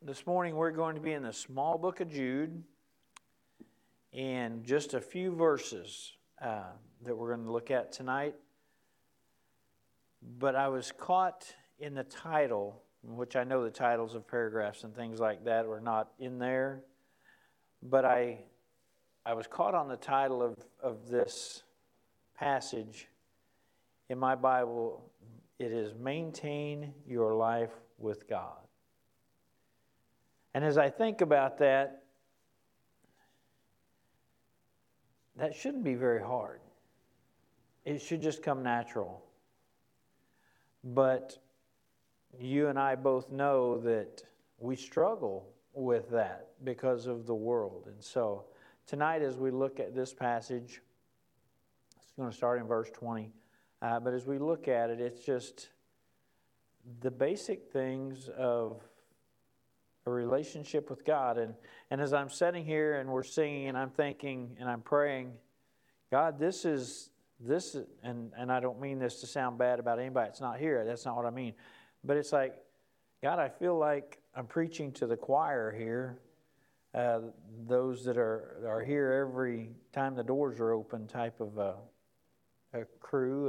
This morning we're going to be in the small book of Jude, and just a few verses that we're going to look at tonight. But I was caught in the title, which I know the titles of paragraphs and things like that were not in there, but I was caught on the title of this passage in my Bible. It is Maintain Your Life with God. And as I think about that, that shouldn't be very hard. It should just come natural. But you and I both know that we struggle with that because of the world. And so tonight as we look at this passage, it's going to start in verse 20. But as we look at it, it's just the basic things of a relationship with God. And as I'm sitting here and we're singing and I'm thinking and I'm praying, God, this is, and I don't mean this to sound bad about anybody that's not here. That's not what I mean. But it's like, God, I feel like I'm preaching to the choir here. Those that are here every time the doors are open type of a crew.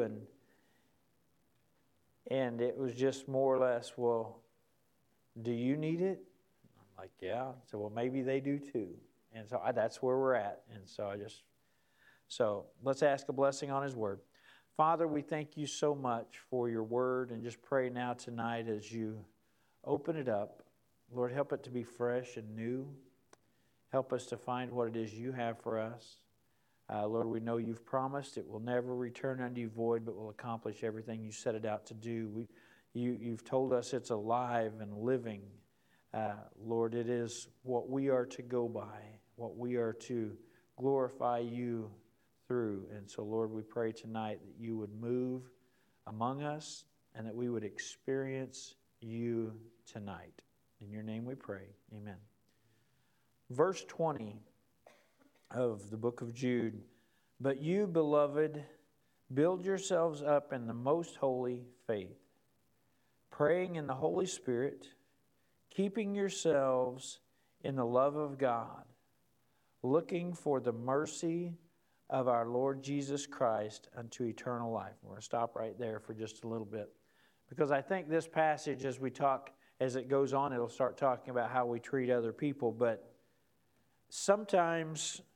And it was just more or less, well, do you need it? I'm like, yeah. So, well, maybe they do too. And so that's where we're at. And so let's ask a blessing on His Word. Father, we thank you so much for your Word, and just pray now tonight as you open it up. Lord, help it to be fresh and new. Help us to find what it is you have for us. Lord, we know you've promised it will never return unto you void, but will accomplish everything you set it out to do. You've told us it's alive and living. Lord, it is what we are to go by, what we are to glorify you through. And so, Lord, we pray tonight that you would move among us and that we would experience you tonight. In your name we pray. Amen. Verse 20 of the book of Jude. But you, beloved, build yourselves up in the most holy faith, praying in the Holy Spirit, keeping yourselves in the love of God, looking for the mercy of our Lord Jesus Christ unto eternal life. We're going to stop right there for just a little bit, because I think this passage, as it goes on, it'll start talking about how we treat other people. But sometimes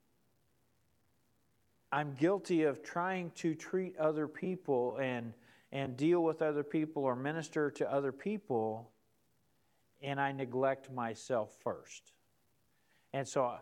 I'm guilty of trying to treat other people and deal with other people or minister to other people, and I neglect myself first. And so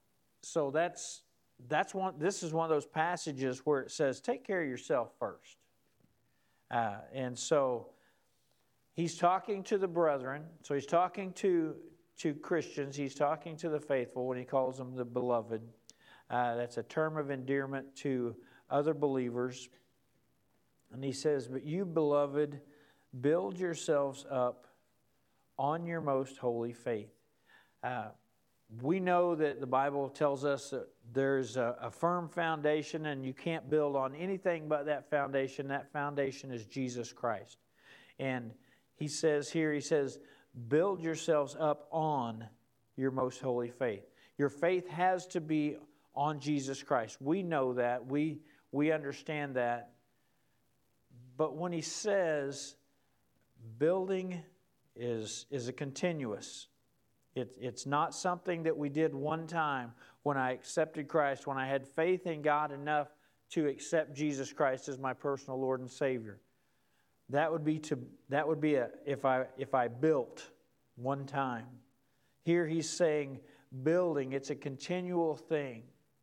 this is one of those passages where it says, take care of yourself first. And so he's talking to the brethren. So he's talking to Christians. He's talking to the faithful when he calls them the beloved. That's a term of endearment to other believers. And he says, but you, beloved, build yourselves up on your most holy faith. We know that the Bible tells us that there's a firm foundation, and you can't build on anything but that foundation. That foundation is Jesus Christ. And he says here, build yourselves up on your most holy faith. Your faith has to be on Jesus Christ. We know that. We understand that. But when he says building is a continuous. It's not something that we did one time when I accepted Christ, when I had faith in God enough to accept Jesus Christ as my personal Lord and Savior. That would be if I built one time. Here he's saying building, it's a continual thing.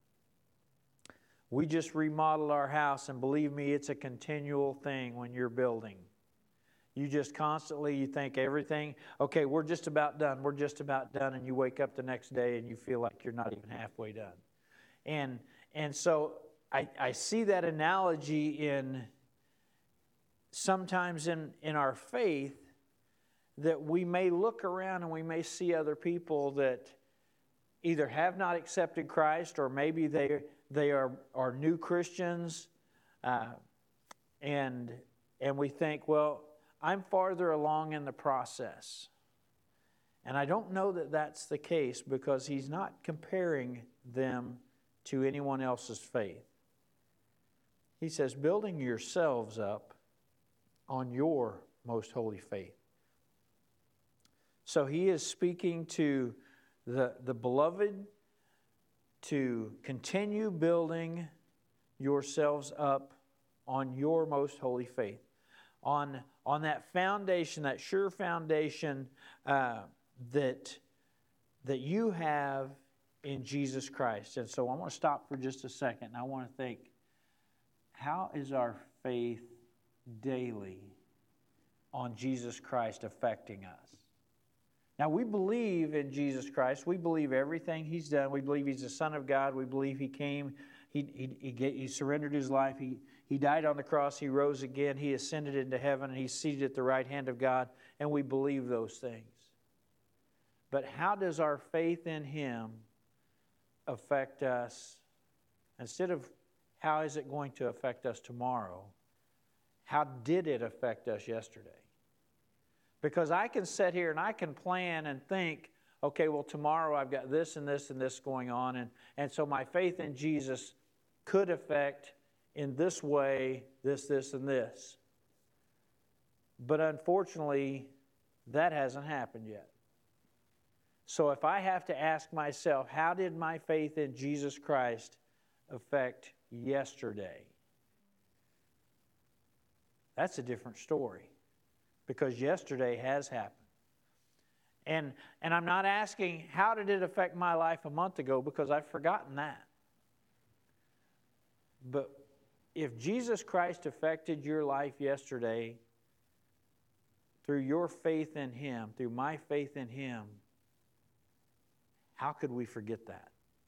We just remodeled our house, and believe me, it's a continual thing when you're building. You just constantly, you think everything, okay, we're just about done, and you wake up the next day and you feel like you're not even halfway done. And so I see that analogy sometimes in our faith, that we may look around and we may see other people that either have not accepted Christ, or maybe they are new Christians, and we think, well, I'm farther along in the process. And I don't know that that's the case because he's not comparing them to anyone else's faith. He says, building yourselves up on your most holy faith. So he is speaking to the beloved to continue building yourselves up on your most holy faith. On that foundation, that sure foundation that you have in Jesus Christ. And so I want to stop for just a second, and I want to think, how is our faith daily on Jesus Christ affecting us? Now, we believe in Jesus Christ. We believe everything He's done. We believe He's the Son of God. We believe He came, He surrendered His life. He died on the cross. He rose again. He ascended into heaven, and He's seated at the right hand of God. And we believe those things. But how does our faith in Him affect us? Instead of how is it going to affect us tomorrow, how did it affect us yesterday? Because I can sit here and I can plan and think, okay, well, tomorrow I've got this and this and this going on. And so my faith in Jesus could affect in this way, this, and this. But unfortunately, that hasn't happened yet. So if I have to ask myself, how did my faith in Jesus Christ affect yesterday? That's a different story. Because yesterday has happened. And I'm not asking, how did it affect my life a month ago? Because I've forgotten that. But if Jesus Christ affected your life yesterday through your faith in Him, through my faith in Him, how could we forget that?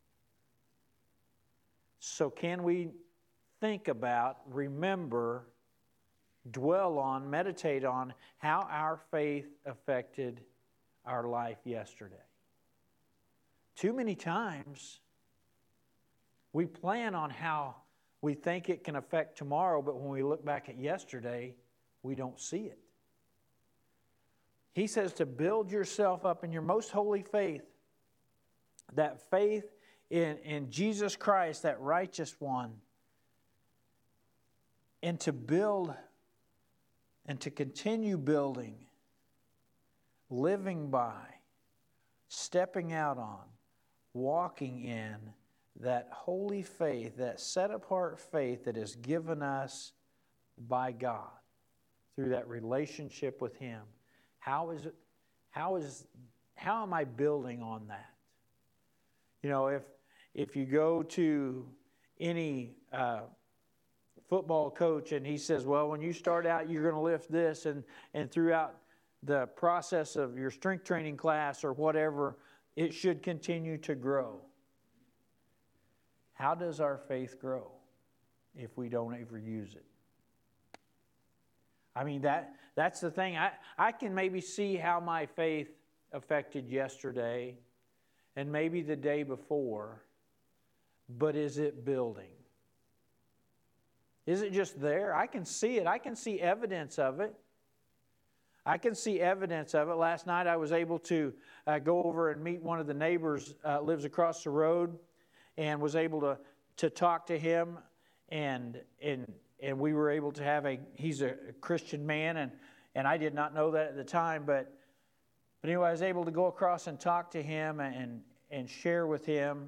So can we think about, remember, dwell on, meditate on how our faith affected our life yesterday? Too many times we plan on how we think it can affect tomorrow, but when we look back at yesterday, we don't see it. He says to build yourself up in your most holy faith, that faith in Jesus Christ, that righteous one, and to build and to continue building, living by, stepping out on, walking in that holy faith, that set-apart faith that is given us by God through that relationship with Him. How am I building on that? You know, if you go to any football coach and he says, well, when you start out, you're going to lift this, and throughout the process of your strength training class or whatever, it should continue to grow. How does our faith grow if we don't ever use it? I mean, that's the thing. I can maybe see how my faith affected yesterday and maybe the day before, but is it building? Is it just there? I can see it. I can see evidence of it. Last night I was able to go over and meet one of the neighbors, lives across the road, and was able to talk to him, and we were able to have he's a Christian man, and I did not know that at the time, but anyway, I was able to go across and talk to him and share with him,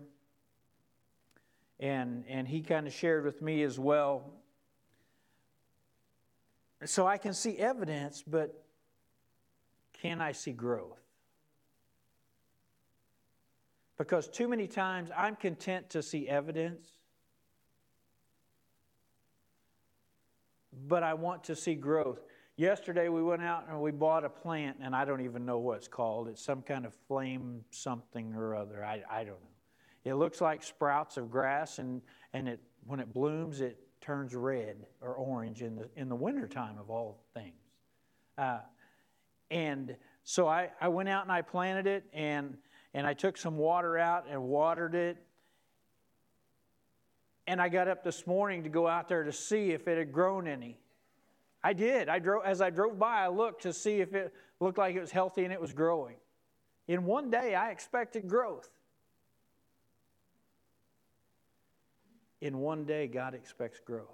and he kind of shared with me as well. So I can see evidence, but can I see growth? Because too many times I'm content to see evidence, but I want to see growth. Yesterday we went out and we bought a plant, and I don't even know what it's called. It's some kind of flame something or other. I don't know. It looks like sprouts of grass, and it when it blooms, it turns red or orange in the wintertime of all things. And so I went out and I planted it, and I took some water out and watered it. And I got up this morning to go out there to see if it had grown any. I did. As I drove by, I looked to see if it looked like it was healthy and it was growing. In one day, I expected growth. In one day, God expects growth.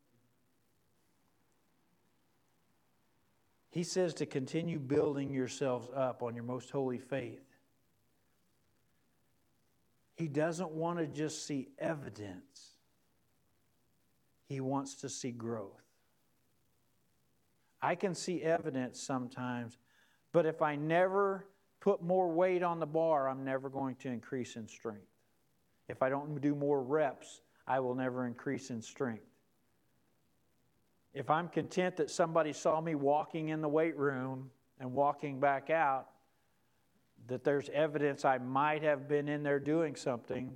He says to continue building yourselves up on your most holy faith. He doesn't want to just see evidence. He wants to see growth. I can see evidence sometimes, but if I never put more weight on the bar, I'm never going to increase in strength. If I don't do more reps, I will never increase in strength. If I'm content that somebody saw me walking in the weight room and walking back out, that there's evidence I might have been in there doing something,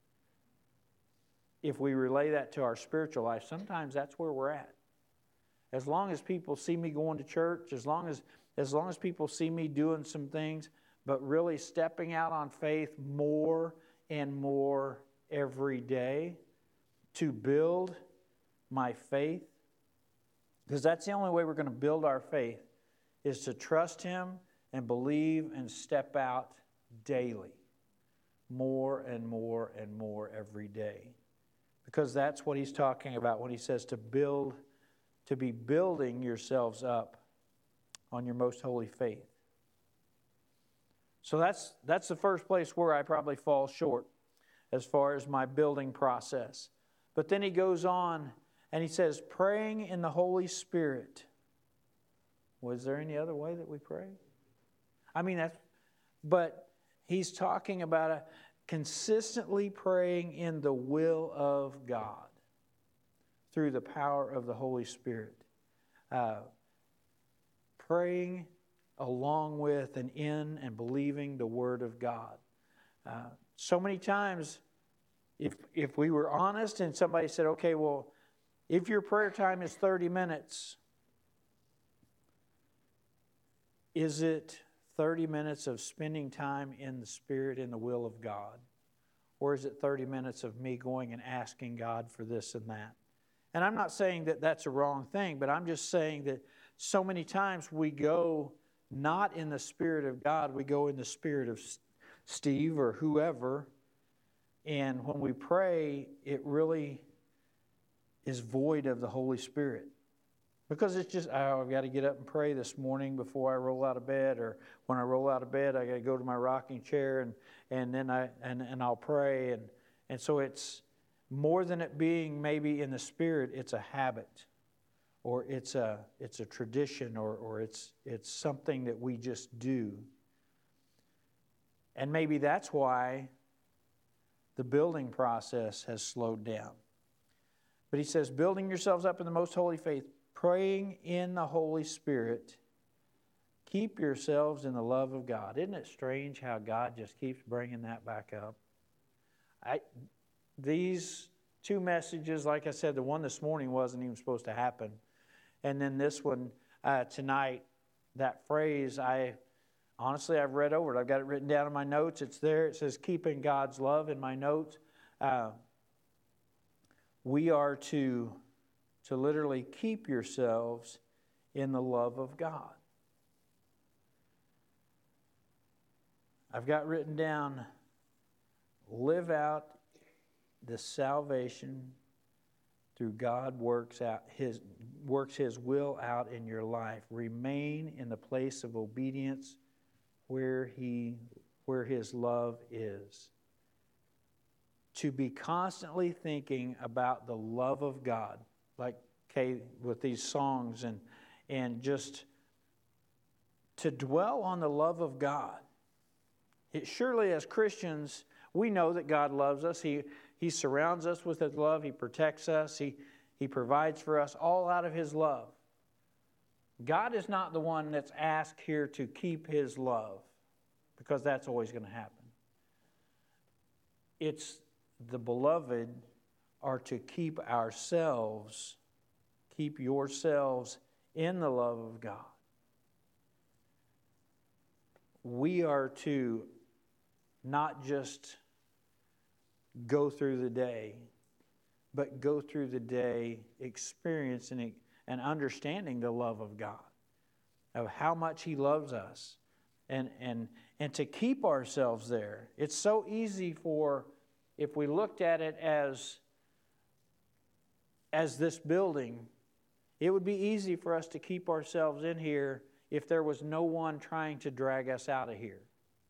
if we relay that to our spiritual life, sometimes that's where we're at. As long as people see me going to church, as long as people see me doing some things, but really stepping out on faith more and more every day to build my faith, because that's the only way we're going to build our faith, is to trust Him and believe and step out daily, more and more and more every day. Because that's what He's talking about when He says to build, to be building yourselves up on your most holy faith. So that's the first place where I probably fall short as far as my building process. But then he goes on and he says, praying in the Holy Spirit. Was there any other way that we pray? I mean, but he's talking about consistently praying in the will of God through the power of the Holy Spirit. Praying along with and in and believing the Word of God. So many times, if we were honest and somebody said, okay, well, if your prayer time is 30 minutes, is it 30 minutes of spending time in the Spirit and the will of God? Or is it 30 minutes of me going and asking God for this and that? And I'm not saying that that's a wrong thing, but I'm just saying that so many times we go not in the Spirit of God, we go in the spirit of Steve or whoever, and when we pray, it really is void of the Holy Spirit. Because it's just, I've got to get up and pray this morning before I roll out of bed, or when I roll out of bed, I got to go to my rocking chair and then I'll pray. And so it's more than it being maybe in the Spirit, it's a habit, or it's a tradition, or it's something that we just do. And maybe that's why the building process has slowed down. But he says, building yourselves up in the most holy faith, praying in the Holy Spirit, keep yourselves in the love of God. Isn't it strange how God just keeps bringing that back up? These two messages, like I said, the one this morning wasn't even supposed to happen. And then this one tonight, that phrase, I've read over it. I've got it written down in my notes. It's there. It says, keeping God's love in my notes. We are to literally keep yourselves in the love of God. I've got written down, live out the salvation through God works His will out in your life. Remain in the place of obedience where His love is. To be constantly thinking about the love of God, like Kay with these songs, and just to dwell on the love of God. Surely as Christians, we know that God loves us. He surrounds us with His love. He protects us. He provides for us all out of His love. God is not the one that's asked here to keep His love, because that's always going to happen. It's the beloved are to keep yourselves in the love of God. We are to not just go through the day, but go through the day experiencing and understanding the love of God, of how much He loves us, and and to keep ourselves there. It's so easy for, if we looked at it as this building, it would be easy for us to keep ourselves in here if there was no one trying to drag us out of here.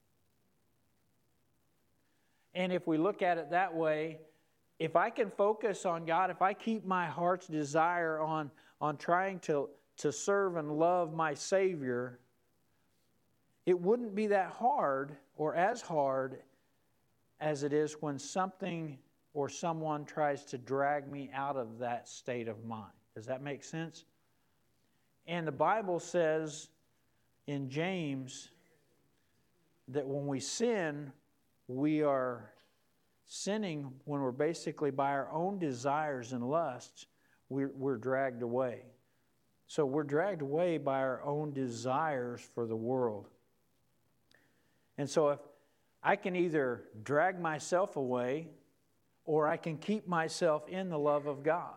And if we look at it that way, if I can focus on God, if I keep my heart's desire on trying to serve and love my Savior, it wouldn't be that hard or as hard as it is when something or someone tries to drag me out of that state of mind. Does that make sense? And the Bible says in James that when we sin, we are sinning when we're basically by our own desires and lusts, we're dragged away. So we're dragged away by our own desires for the world. And so if I can either drag myself away or I can keep myself in the love of God.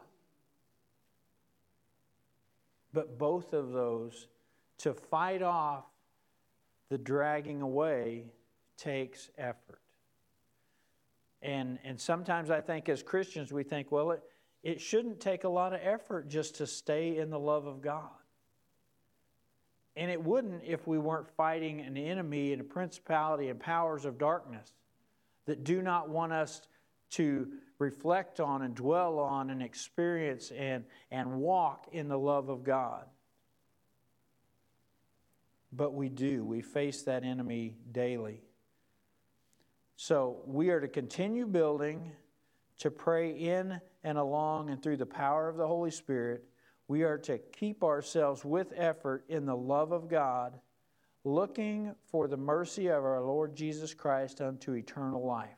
But both of those, to fight off the dragging away, takes effort. And sometimes I think as Christians we think, well, it shouldn't take a lot of effort just to stay in the love of God. And it wouldn't if we weren't fighting an enemy and a principality and powers of darkness that do not want us to reflect on and dwell on and experience and walk in the love of God. But we do. We face that enemy daily. So we are to continue building, to pray in and along and through the power of the Holy Spirit. We are to keep ourselves with effort in the love of God, looking for the mercy of our Lord Jesus Christ unto eternal life.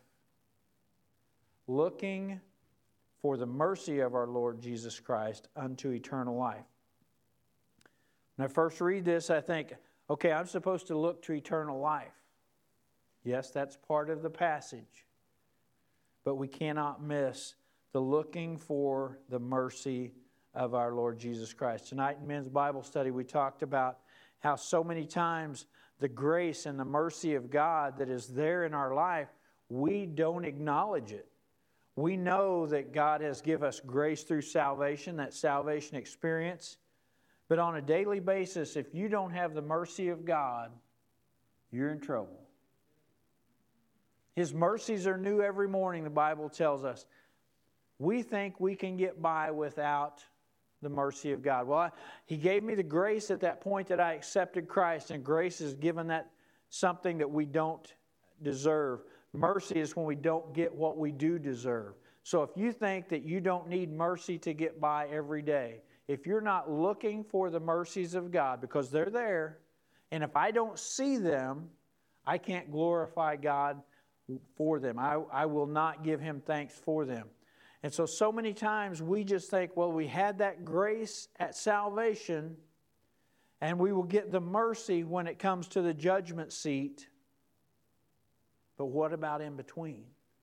Looking for the mercy of our Lord Jesus Christ unto eternal life. When I first read this, I think, okay, I'm supposed to look to eternal life. Yes, that's part of the passage. But we cannot miss the looking for the mercy of our Lord Jesus Christ. Tonight in men's Bible study, we talked about how so many times the grace and the mercy of God that is there in our life, we don't acknowledge it. We know that God has given us grace through salvation, that salvation experience. But on a daily basis, if you don't have the mercy of God, you're in trouble. His mercies are new every morning, the Bible tells us. We think we can get by without the mercy of God. Well, He gave me the grace at that point that I accepted Christ, and grace is given that something that we don't deserve. Mercy is when we don't get what we do deserve. So if you think that you don't need mercy to get by every day, if you're not looking for the mercies of God, because they're there, and if I don't see them, I can't glorify God for them. I will not give Him thanks for them. And so many times we just think, well, we had that grace at salvation, and we will get the mercy when it comes to the judgment seat. But what about in between?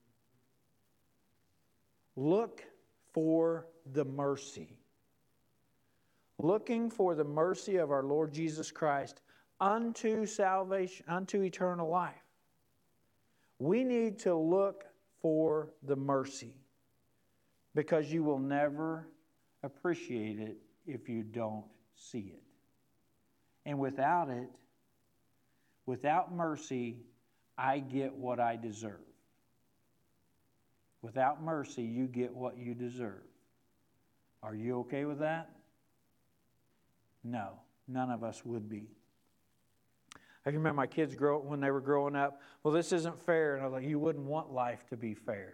Look for the mercy. Looking for the mercy of our Lord Jesus Christ unto salvation, unto eternal life. We need to look for the mercy, because you will never appreciate it if you don't see it. And without it, without mercy, I get what I deserve. Without mercy, you get what you deserve. Are you okay with that? No, none of us would be. I can remember my kids when they were growing up, well, this isn't fair. And I was like, you wouldn't want life to be fair.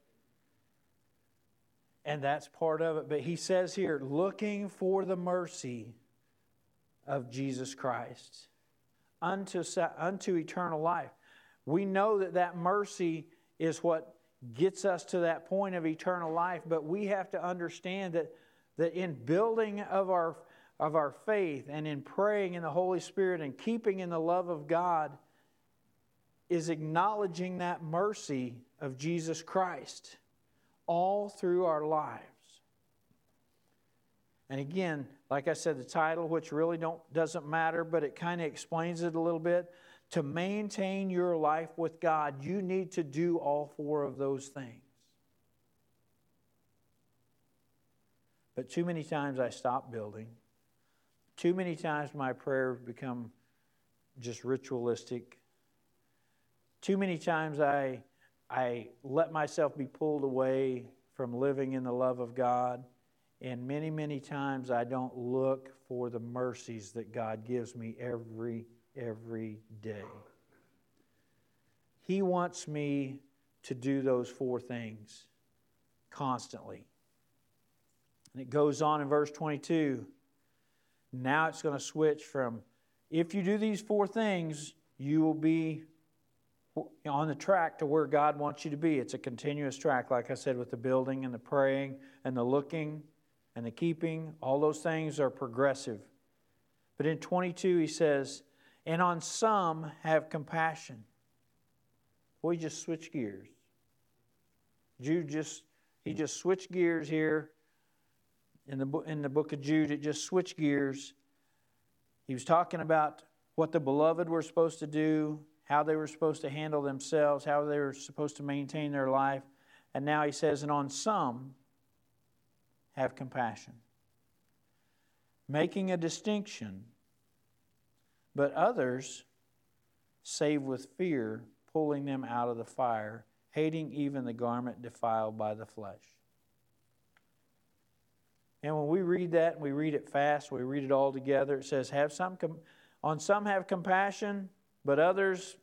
And that's part of it. But he says here, looking for the mercy of Jesus Christ unto eternal life. We know that mercy is what gets us to that point of eternal life, but we have to understand that in building of our faith and in praying in the Holy Spirit and keeping in the love of God is acknowledging that mercy of Jesus Christ all through our lives. And again, like I said, the title, which really doesn't matter, but it kind of explains it a little bit, to maintain your life with God, you need to do all four of those things. But too many times I stop building. Too many times my prayers become just ritualistic. Too many times I let myself be pulled away from living in the love of God. And many, many times I don't look for the mercies that God gives me every day. He wants me to do those four things constantly. And it goes on in verse 22. Now it's going to switch from, if you do these four things, you will be on the track to where God wants you to be. It's a continuous track, like I said, with the building and the praying and the looking and the keeping. All those things are progressive. But in 22 he says, and on some have compassion. Boy, he just switched gears. Jude he just switched gears here. In the book of Jude, it just switched gears. He was talking about what the beloved were supposed to do, how they were supposed to handle themselves, how they were supposed to maintain their life. And now he says, and on some have compassion. Making a distinction, but others save with fear, pulling them out of the fire, hating even the garment defiled by the flesh. And when we read that, and we read it fast, we read it all together, it says, on some have compassion, but others,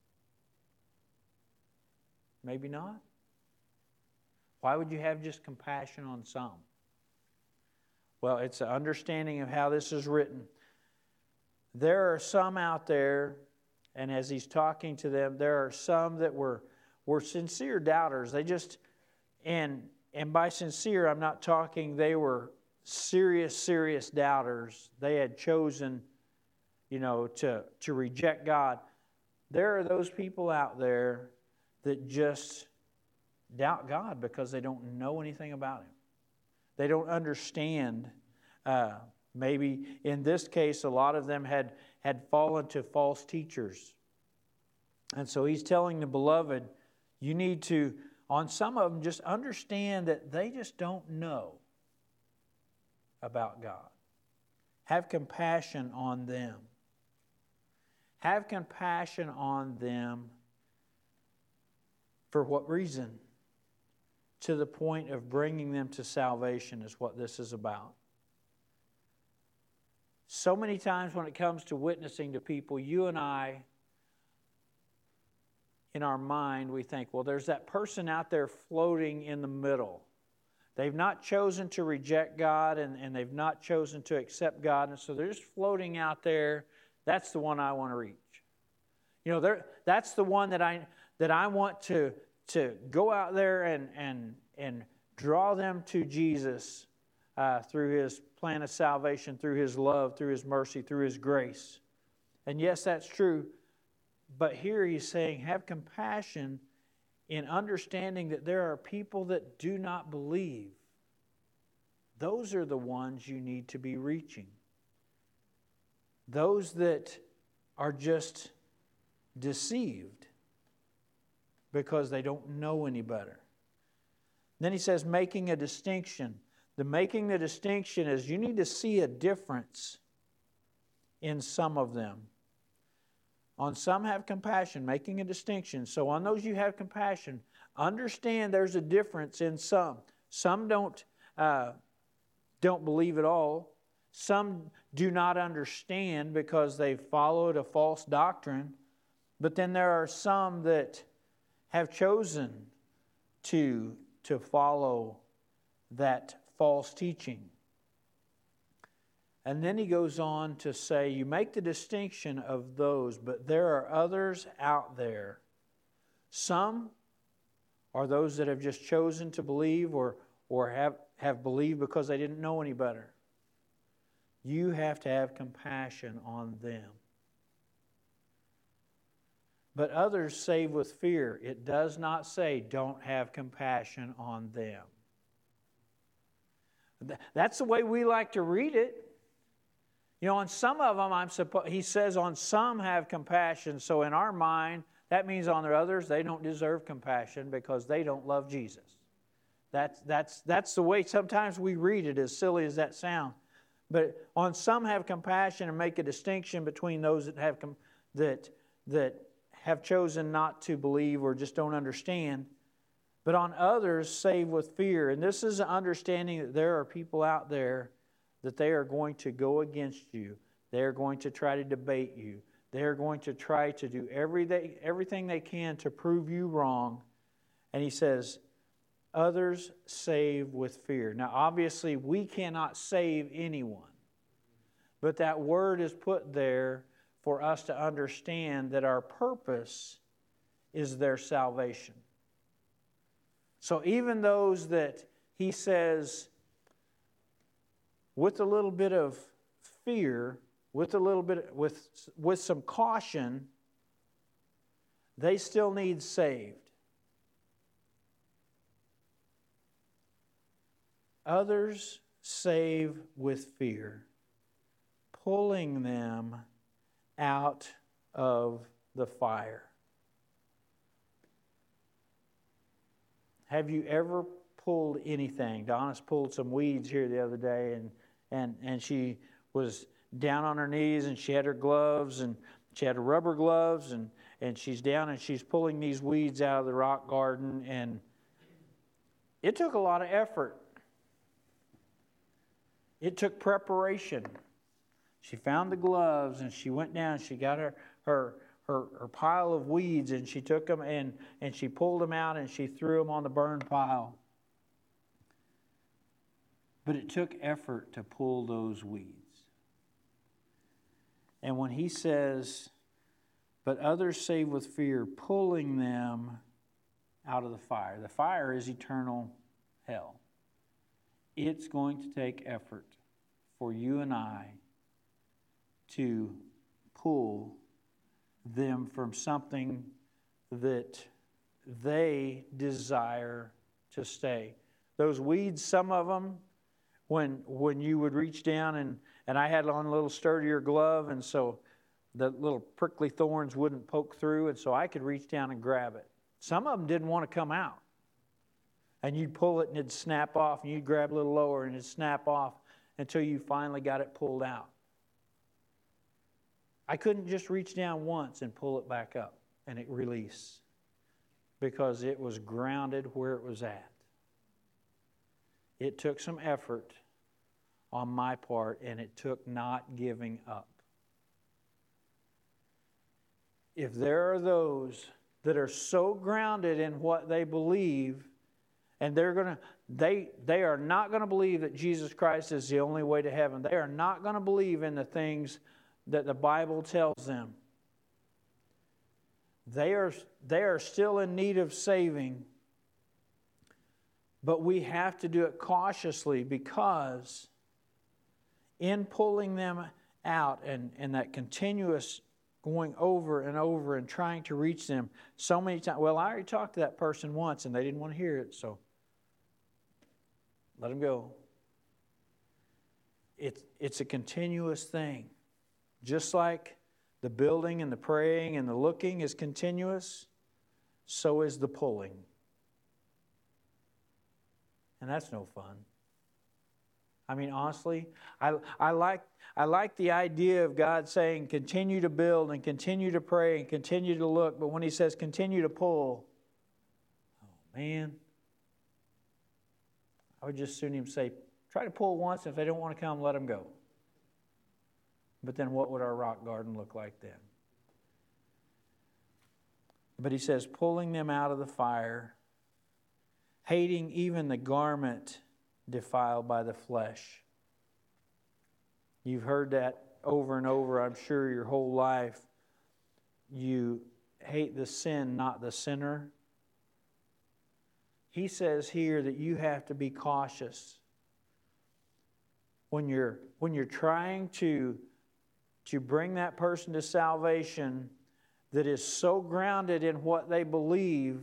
maybe not. Why would you have just compassion on some? Well, it's an understanding of how this is written. There are some out there, and as he's talking to them, there are some that were sincere doubters. They just, and by sincere, I'm not talking they were serious doubters. They had chosen, to reject God. There are those people out there that just doubt God because they don't know anything about Him. They don't understand. Maybe in this case, a lot of them had fallen to false teachers. And so he's telling the beloved, you need to, on some of them, just understand that they just don't know about God. Have compassion on them. Have compassion on them. For what reason? To the point of bringing them to salvation is what this is about. So many times when it comes to witnessing to people, you and I, in our mind, we think, well, there's that person out there floating in the middle. They've not chosen to reject God and they've not chosen to accept God, and so they're just floating out there. That's the one I want to reach. That's the one that I want to go out there and draw them to Jesus through His plan of salvation, through His love, through His mercy, through His grace. And yes, that's true. But here he's saying, have compassion in understanding that there are people that do not believe. Those are the ones you need to be reaching. Those that are just deceived because they don't know any better. Then he says, making a distinction. Making the distinction is you need to see a difference in some of them. On some have compassion, making a distinction. So on those you have compassion, understand there's a difference in some. Some don't believe at all. Some do not understand because they've followed a false doctrine. But then there are some that have chosen to follow that false teaching. And then he goes on to say, you make the distinction of those, but there are others out there. Some are those that have just chosen to believe or have believed because they didn't know any better. You have to have compassion on them. But others save with fear. It does not say don't have compassion on them. That's the way we like to read it. You know, on some of them, he says, on some have compassion. So in our mind, that means on the others, they don't deserve compassion because they don't love Jesus. That's the way sometimes we read it, as silly as that sounds. But on some have compassion, and make a distinction between those that have chosen not to believe or just don't understand. But on others, save with fear. And this is an understanding that there are people out there that they are going to go against you. They are going to try to debate you. They are going to try to do everything they can to prove you wrong. And he says, others save with fear. Now, obviously, we cannot save anyone. But that word is put there for us to understand that our purpose is their salvation. So even those that he says, with a little bit of fear, with some caution, they still need saved. Others save with fear, pulling them out of the fire. Have you ever pulled anything? Donna's pulled some weeds here the other day, and she was down on her knees, and she had her gloves, and she had her rubber gloves, and she's down and she's pulling these weeds out of the rock garden, and it took a lot of effort. It took preparation. She found the gloves, and she went down, she got her pile of weeds, and she took them and she pulled them out, and she threw them on the burn pile. But it took effort to pull those weeds. And when he says, but others save with fear, pulling them out of the fire is eternal hell. It's going to take effort for you and I to pull them from something that they desire to stay. Those weeds, some of them, when you would reach down, and I had on a little sturdier glove, and so the little prickly thorns wouldn't poke through, and so I could reach down and grab it. Some of them didn't want to come out. And you'd pull it and it'd snap off, and you'd grab a little lower and it'd snap off until you finally got it pulled out. I couldn't just reach down once and pull it back up and it release, because it was grounded where it was at. It took some effort on my part, and it took not giving up. If there are those that are so grounded in what they believe, and they are not going to believe that Jesus Christ is the only way to heaven. They are not going to believe in the things that the Bible tells them. They are still in need of saving, but we have to do it cautiously, because in pulling them out and that continuous going over and over and trying to reach them so many times. Well, I already talked to that person once and they didn't want to hear it, so let them go. It's a continuous thing. Just like the building and the praying and the looking is continuous, so is the pulling. And that's no fun. I mean, honestly, I like the idea of God saying continue to build and continue to pray and continue to look, but when he says continue to pull, oh man, I would just soon say, try to pull once. If they don't want to come, let them go. But then what would our rock garden look like then? But he says, pulling them out of the fire, hating even the garment defiled by the flesh. You've heard that over and over, I'm sure, your whole life. You hate the sin, not the sinner. He says here that you have to be cautious when you're trying to bring that person to salvation that is so grounded in what they believe,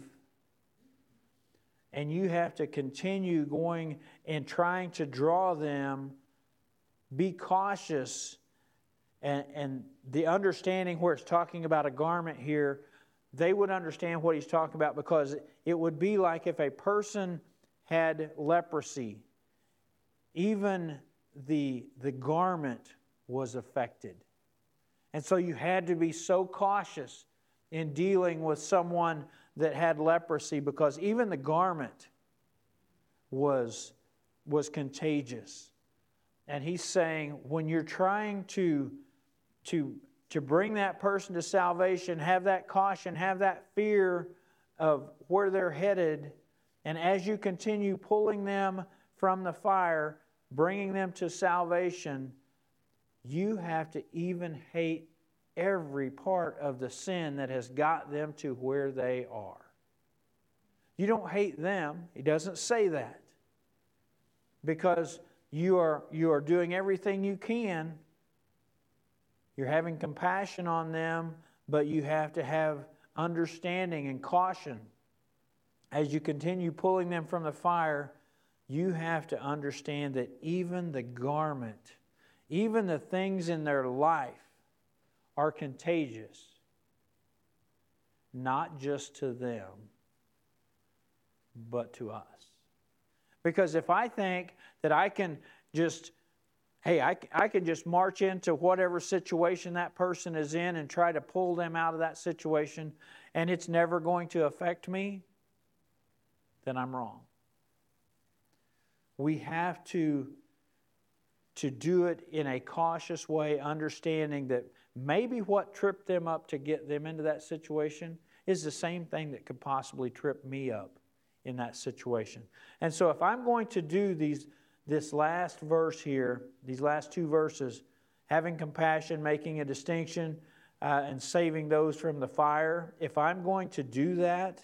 and you have to continue going and trying to draw them. Be cautious And the understanding where it's talking about a garment here, they would understand what he's talking about, because it would be like if a person had leprosy, even the garment was affected. And so you had to be so cautious in dealing with someone that had leprosy, because even the garment was contagious. And he's saying, when you're trying to bring that person to salvation, have that caution, have that fear of where they're headed, and as you continue pulling them from the fire, bringing them to salvation, you have to even hate every part of the sin that has got them to where they are. You don't hate them. He doesn't say that. Because you are doing everything you can. You're having compassion on them, but you have to have understanding and caution. As you continue pulling them from the fire, you have to understand that even the garment, even the things in their life are contagious. Not just to them, but to us. Because if I think that I can just, I can just march into whatever situation that person is in and try to pull them out of that situation, and it's never going to affect me, then I'm wrong. We have to do it in a cautious way, understanding that maybe what tripped them up to get them into that situation is the same thing that could possibly trip me up in that situation. And so if I'm going to do this last verse here, these last two verses, having compassion, making a distinction, and saving those from the fire, if I'm going to do that,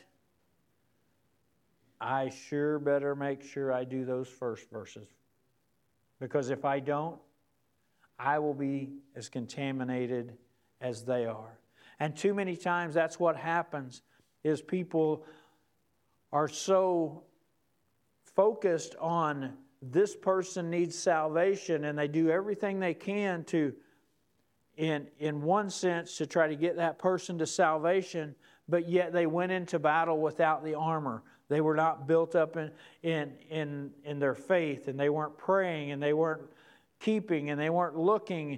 I sure better make sure I do those first verses. Because if I don't, I will be as contaminated as they are. And too many times that's what happens, is people are so focused on this person needs salvation, and they do everything they can to, in one sense, to try to get that person to salvation, but yet they went into battle without the armor. They were not built up in their faith, and they weren't praying, and they weren't keeping, and they weren't looking.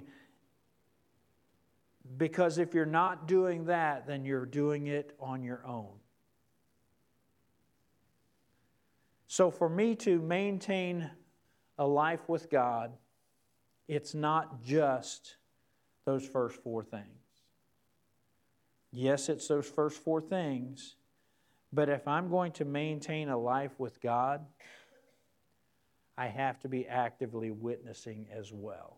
Because if you're not doing that, then you're doing it on your own. So for me to maintain a life with God, it's not just those first four things. Yes, it's those first four things, but if I'm going to maintain a life with God, I have to be actively witnessing as well.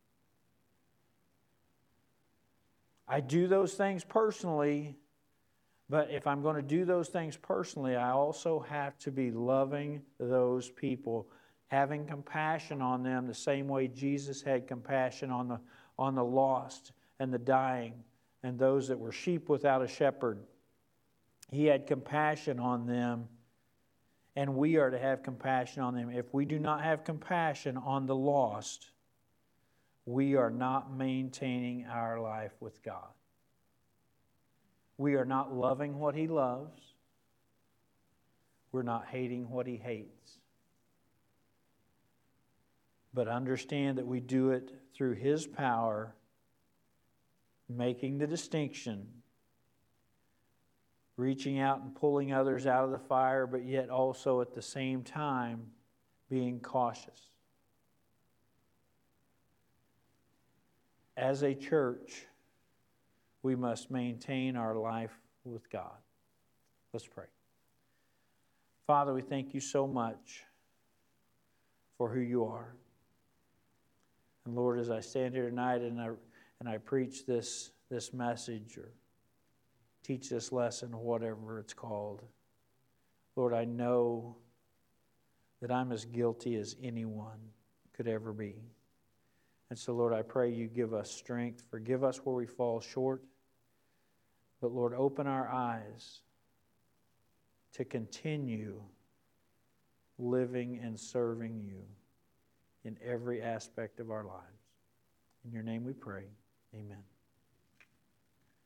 I do those things personally, but if I'm going to do those things personally, I also have to be loving those people, having compassion on them the same way Jesus had compassion on the lost and the dying and those that were sheep without a shepherd. He had compassion on them, and we are to have compassion on them. If we do not have compassion on the lost, we are not maintaining our life with God. We are not loving what He loves. We're not hating what He hates. But understand that we do it through His power, making the distinction, reaching out and pulling others out of the fire, but yet also at the same time being cautious. As a church, we must maintain our life with God. Let's pray. Father, we thank You so much for who You are. And Lord, as I stand here tonight and I preach this message or teach this lesson, whatever it's called, Lord, I know that I'm as guilty as anyone could ever be. And so, Lord, I pray You give us strength. Forgive us where we fall short. But, Lord, open our eyes to continue living and serving You in every aspect of our lives. In Your name we pray. Amen.